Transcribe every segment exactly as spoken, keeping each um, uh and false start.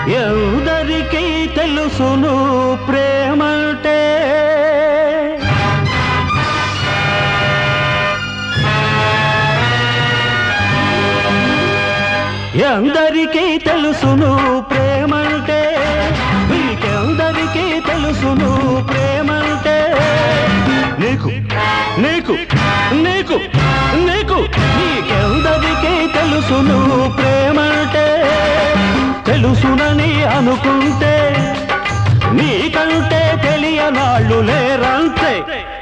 ఎందరికీ తెలుసును ప్రేమంటే ఎందరికీ తెలుసును ప్రేమంటే మీకెందరికీ తెలుసును ప్రేమంటే నీకు నీకు నీకు నీకు నీకెందరికీ తెలుసును ప్రేమంటే తెలుసునని అనుకుంటే నీకంటే తెలియనాళ్ళు లేరంతే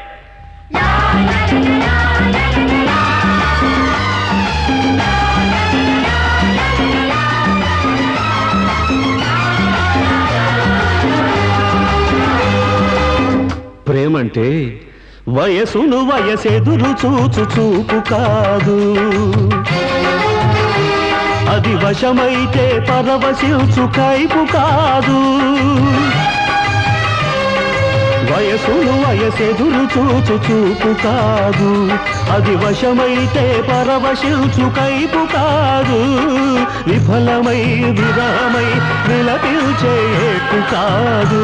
ప్రేమంటే వయసును వయసెదురు చూచు చూపు కాదు అది వశమైతే పరవశించు కైపు కాదు వయసును వయసెదురు చూచు చూపు కాదు అది వశమైతే పరవశించు కైపు కాదు విఫలమై విరహమై విలపించేటు కాదు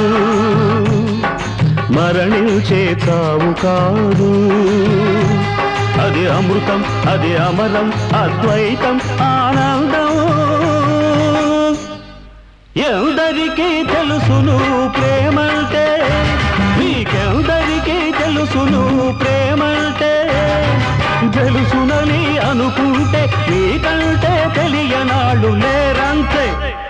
మరణించే చావు కాదు అది అమృతం అది అమరం అద్వైతం ఆనందం ఎందరికీ తెలుసును ప్రేమంటే మీకెందరికీ తెలుసును ప్రేమంటే తెలుసునని అనుకుంటే మీకంటే తెలియనాళ్ళు లేరంతే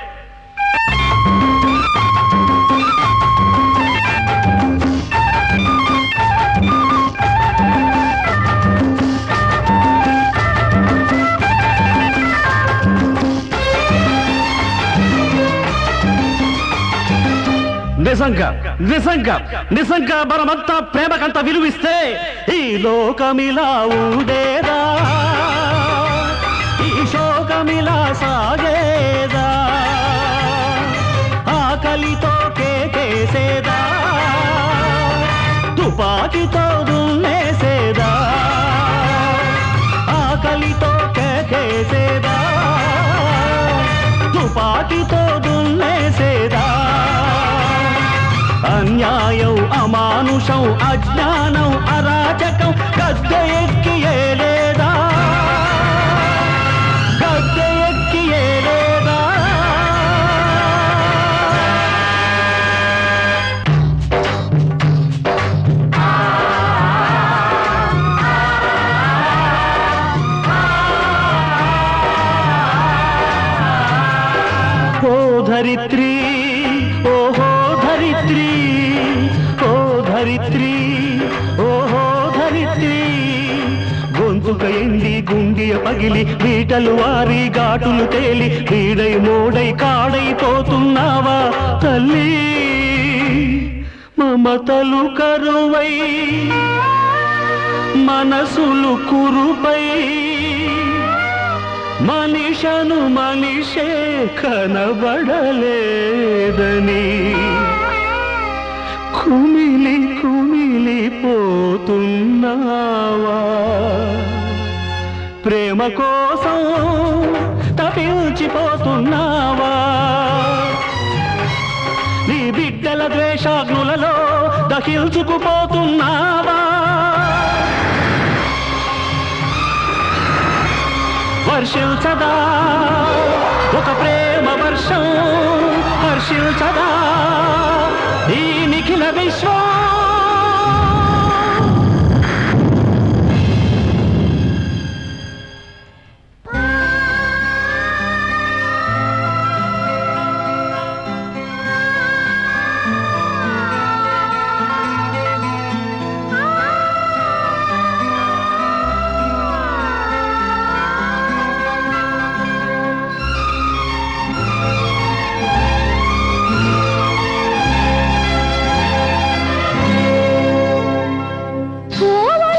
నిజంగా నిజంగా నిజంగా మనమంతా ప్రేమకంత విలువిస్తే ఈ లోకమిలా ఉండేదా ఈ శోకమిలా సాగేదా ఆకలితో కేకేసేదా తుపాకితో దున్నేసేదా ఆకలితో కేకేసేదా తుపాకితో దున్నేసేదా అన్యాయం అమానుషం అజ్ఞానం అరాచకం గద్దె ఎక్కి ఏలేదా గద్దె ఎక్కి ఏలేదా ఓ ధరిత్రి ఓహో ధరిత్రి ఓ ధరిత్రి ఓహో ధరిత్రి గొంతుక ఎండి గుండియ పగిలి బీటలు వారి ఘాటులు తేలి వీడై మోడై కాడైపోతున్నావా తల్లి మమతలు కరువై మనసులు కురుపై మనిషను మనిషే కనబడలేదని కుమిలి కుమిలి పోతున్నావా ప్రేమ కోసం తపించిపోతున్నావా నీ బిడ్డల ద్వేషాగ్నులలో దహించుకుపోతున్నావా వర్షించదా ఒక ప్రేమ వర్షం హర్షించదా ఈ నిఖిల విశ్వం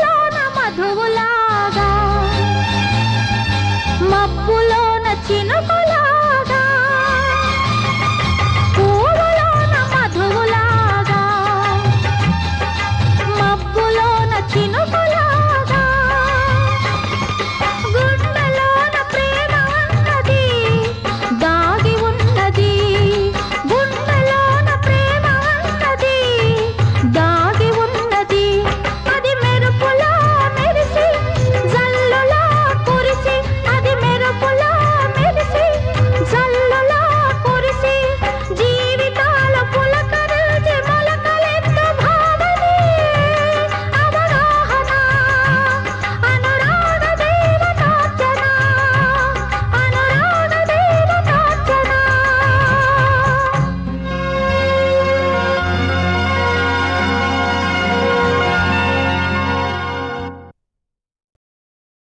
చినుకు